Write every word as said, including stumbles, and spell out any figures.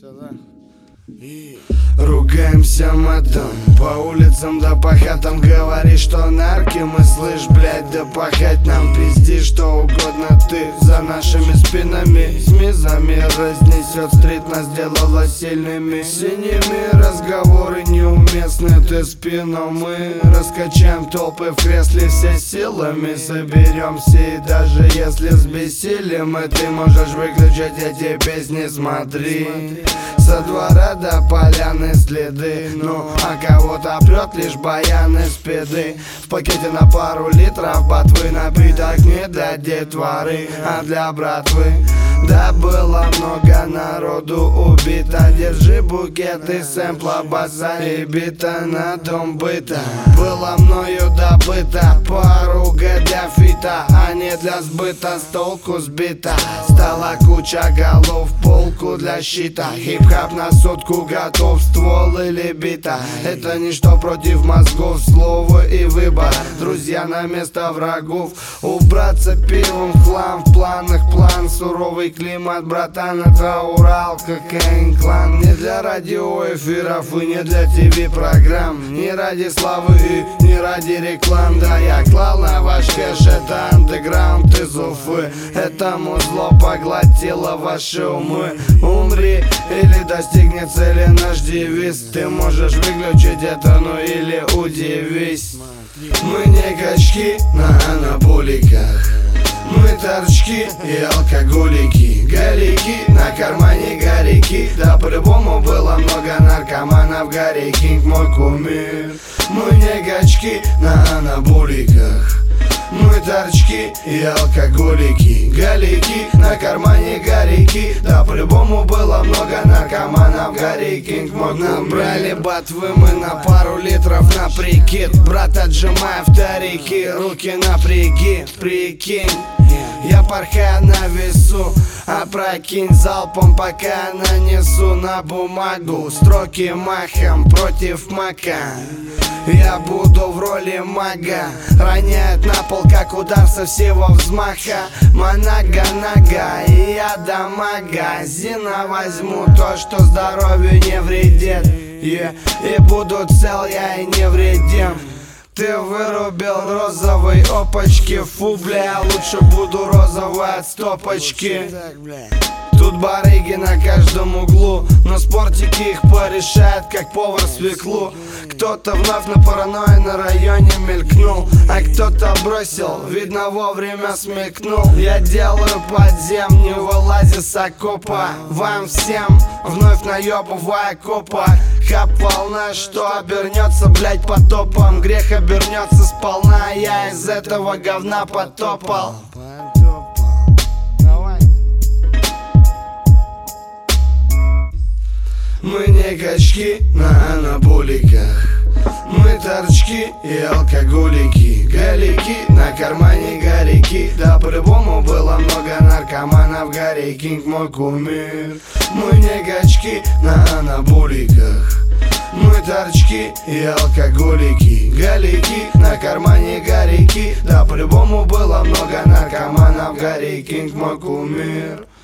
Ругаемся, да? И... Ругаемся матом по улицам да по хатам. Говоришь, что нарки мы, слышь, блядь, да пахать нам. Пизди что угодно ты за нашими спинами. С мизами разнесет стрит, нас сделала сильными. Синими разговоры неуместны, ты спину. Мы раскачаем толпы в кресле все силами. Соберемся и даже если сбесилим, и ты можешь выключить эти песни, смотри. Со двора до поляны следы, ну а кого-то прет лишь баяны спиды. В пакете на пару литров ботвы, напиток не для детворы, а для братвы. Да было много народу убито, держи букет и сэмпла баса и бита на дом быта. Было мною добыто поруга для фита, а не для сбыта, с толку сбита. Стала куча голов, полку для щита. Хип-хап на сотку готов, ствол или бита. Это ничто против мозгов, слово и выбор. Друзья на место врагов. Убраться пивом в хлам, в планах план. Суровый климат, братан, это Урал, кокаин, клан. Не для радиоэфиров и не для ТВ-программ, не ради славы и не ради реклам. Да, я клал на ваш кэш, это андеграунд из Уфы. Это музло поглотило ваши умы. Умри или достигни цели наш девиз. Ты можешь выключить это, ну или удивись. Мы не качки на анаболиках, мы торчки и алкоголики. Галики на кармане горики. Да по-любому было много наркоманов. Гарри Кинг мой кумир. Мы не качки на анаболиках, мы торчки и алкоголики. Галики на кармане горики. Да по-любому было много наркоманов. Гарри Кинг мой кумир. Набрали ботвы мы на пару литров на прикид. Брат, отжимая вторики, руки напряги, прикинь. Я порхаю на весу, опрокинь залпом, пока нанесу на бумагу строки махом против мака. Я буду в роли мага, роняет на пол, как удар со всего взмаха. Манага-нага, и я до магазина возьму то, что здоровью не вредит, yeah. И буду цел я и невредим. Ты вырубил розовые опачки, фу, бля, лучше буду розовой от стопочки. Тут барыги на каждом углу, но спортики их порешают, как повар свеклу. Кто-то вновь на паранойи на районе мелькнул, а кто-то бросил, видно вовремя смекнул. Я делаю подзем, не вылазя с окопа. Вам всем вновь наебывая копа. Хап волна, что обернется, блять, потопом. Грех обернется сполна, я из этого говна потопал. Мы не качки на анаболиках, мы торчки и алкоголики. Галики на кармане горики. Да по-любому было много наркоманов. Гарри Кинг мой кумир. Мы не качки на анаболиках, мы торчки и алкоголики. Галики на кармане горики. Да по-любому было много наркоманов. Гарри Кинг мой кумир.